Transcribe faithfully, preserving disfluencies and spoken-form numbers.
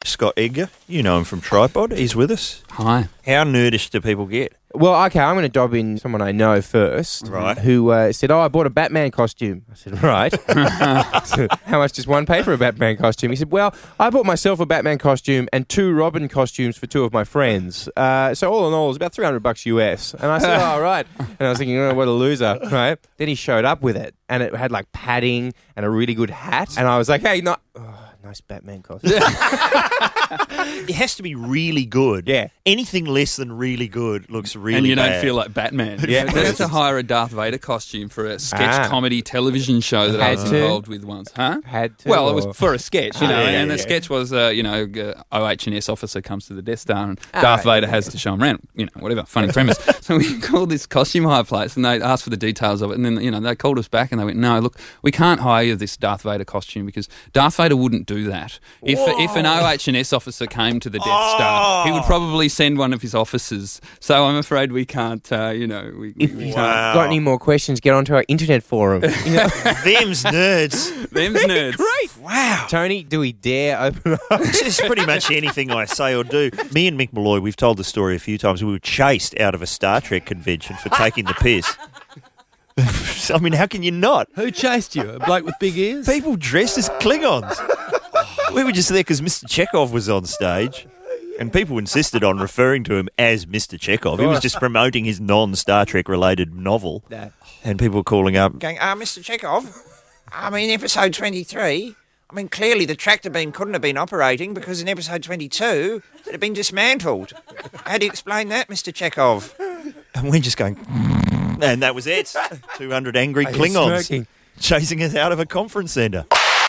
Scott Edgar. You know him from Tripod. He's with us. Hi. How nerdish do people get? Well, okay, I'm going to dob in someone I know first. Right. Who uh, said, oh, I bought a Batman costume. I said, right. So, how much does one pay for a Batman costume? He said, well, I bought myself a Batman costume and two Robin costumes for two of my friends. Uh, so all in all, it was about three hundred bucks U S. And I said, oh, right. And I was thinking, oh, what a loser, right? Then he showed up with it, and it had like padding and a really good hat. And I was like, hey, not... Oh, nice Batman costume. It has to be really good. Yeah. Anything less than really good looks really And you bad. don't feel like Batman. Yeah. We had to hire a Darth Vader costume for a sketch Ah. comedy television show that I Had was to? involved with once. Huh? Had to, Well, it or- was for a sketch, you know, Ah, yeah, and the yeah. sketch was, uh, you know, uh, O H and S officer comes to the Death Star and Ah, Darth yeah, Vader has to show him around, you know, whatever, funny premise. So we called this costume hire place and they asked for the details of it, and then, you know, they called us back and they went, no, look, we can't hire you this Darth Vader costume because Darth Vader wouldn't do that. If if an O H and S officer came to the Death Star, he would probably send one of his officers. So I'm afraid we can't, uh, you know, we, If we you've can't. Wow. got any more questions, get onto our internet forum. You know? Them's nerds. Them's nerds. Great. Wow. Tony, do we dare open up? It's pretty much anything I say or do. Me and Mick Malloy, we've told the story a few times. We were chased out of a Star Trek convention for taking the piss. I mean, how can you not? Who chased you? A bloke with big ears? People dressed as Klingons. We were just there because Mister Chekhov was on stage, and people insisted on referring to him as Mister Chekhov. He was just promoting his non-Star Trek related novel, and people were calling up, Going, ah, Mister Chekhov, I mean, episode twenty-three, I mean, clearly the tractor beam couldn't have been operating because in episode twenty-two it had been dismantled. How do you explain that, Mister Chekhov? and we're just going, and that was it. two hundred angry Are you Klingons smirking? chasing us out of a conference centre.